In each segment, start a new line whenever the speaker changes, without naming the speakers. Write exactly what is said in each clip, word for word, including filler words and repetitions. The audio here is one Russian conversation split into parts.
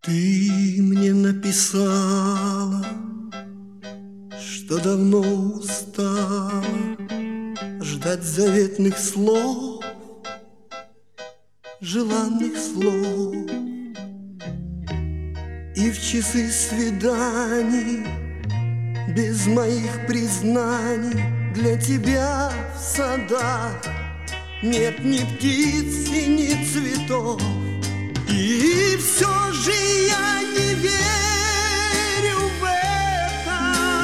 Ты мне написала, что давно устала ждать заветных слов, желанных слов. И в часы свиданий без моих признаний для тебя в садах нет ни птиц и ни цветов. И все же я не верю в это,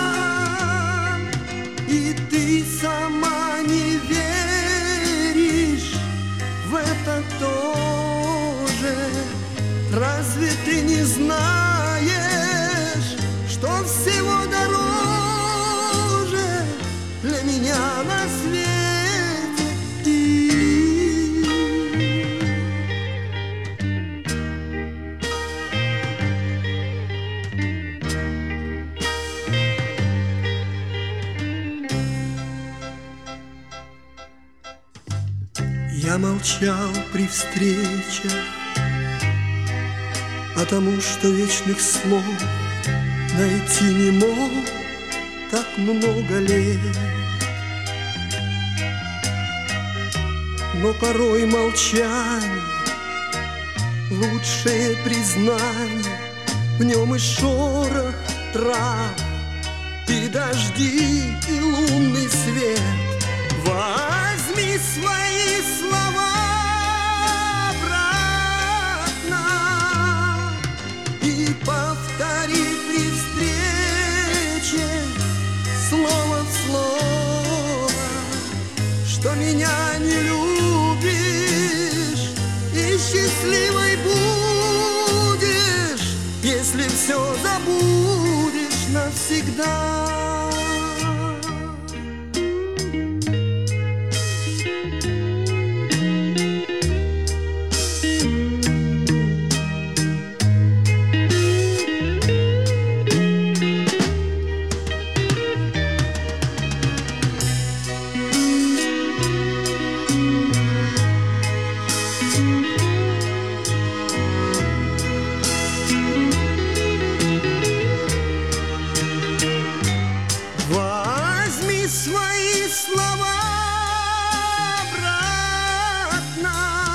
и ты сама не веришь в это тоже. Разве ты не знаешь, что всего дороже для меня на свете ты? Я молчал при встречах, потому что вечных слов найти не мог так много лет. Но порой молчание — лучшее признание, в нем и шорох трав, и дожди, и лунный свет. Возьми свои слова обратно и повтори при встрече слово в слово, что меня не любишь и счастливой будешь, если все забудешь навсегда. Возьми свои слова обратно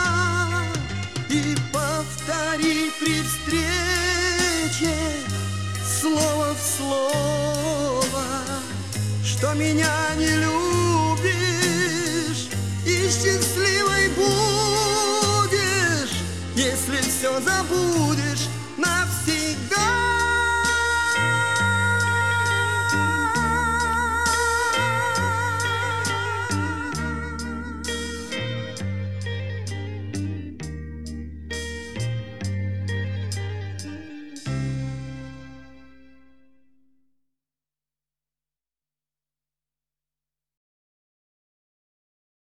и повтори при встрече слово в слово, что меня не любишь и счастливой будешь, если все забудешь